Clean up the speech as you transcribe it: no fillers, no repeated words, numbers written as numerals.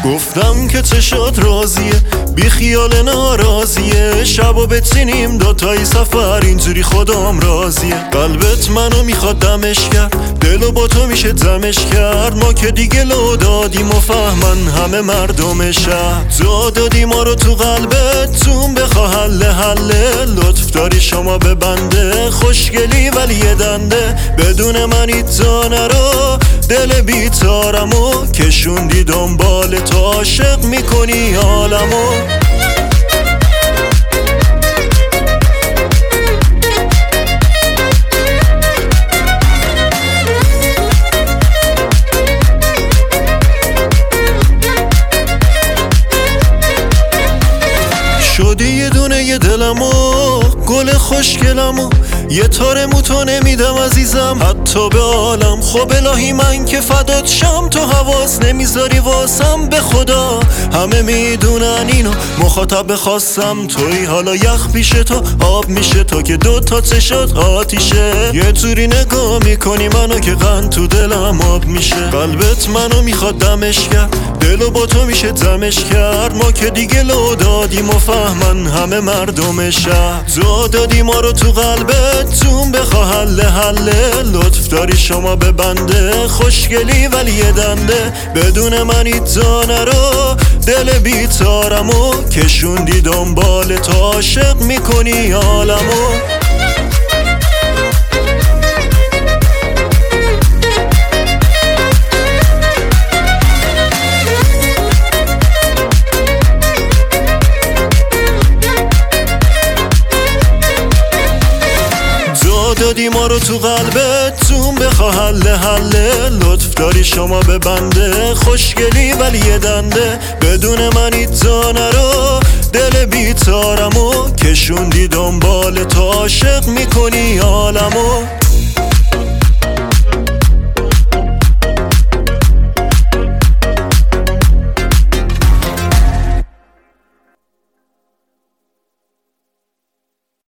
گفتم که چشات راضیه بی خیال ناراضیه، شبا بتینیم دوتایی سفر اینجوری خودم راضیه. قلبت منو میخواد دمش کرد، دلو با تو میشه دمش کرد. ما که دیگه لو دادیم و فهمن همه مردم شهر. جا دادی ما رو تو قلبت تون بخوا حله لطف داری شما به بنده، خوشگلی ولی یه دنده. بدون من ایتا نرو دل بیتارمو کشوندی دنبال تو، عاشق میکنی عالمو. شدی یه دونه یه دلمو، گل خوشگلمو، یه تار موتو نمیدم عزیزم حتی به عالم. خب الهی من که فدات شم، تو حواس نمیذاری واسم به خدا. همه میدونن اینو، مخاطب خواستم توی، حالا یخ پیشه تو آب میشه تو که دوتا چشات آتیشه. یه طوری نگاه میکنی منو که قند تو دلم آب میشه. قلبت منو میخواد دمش کرد، دلو با تو میشه دمش کرد. ما که دیگه لو دادیم و فهمن همه مردم شهر. جا دادی ما رو تو قلبت تون بخوا حله لطف داری شما به بنده، خوشگلی ولی یه دنده. بدون من ایتا نرو دل بیتارمو کشوندی دنبال تو، عاشق میکنی عالمو. دادی ما رو تو قلبت تون بخوا حله لطف داری شما به بنده، خوشگلی ولی یه دنده. بدون من ایتا نرو دل بیتارمو کشوندی دنبال تو، عاشق میکنی عالمو.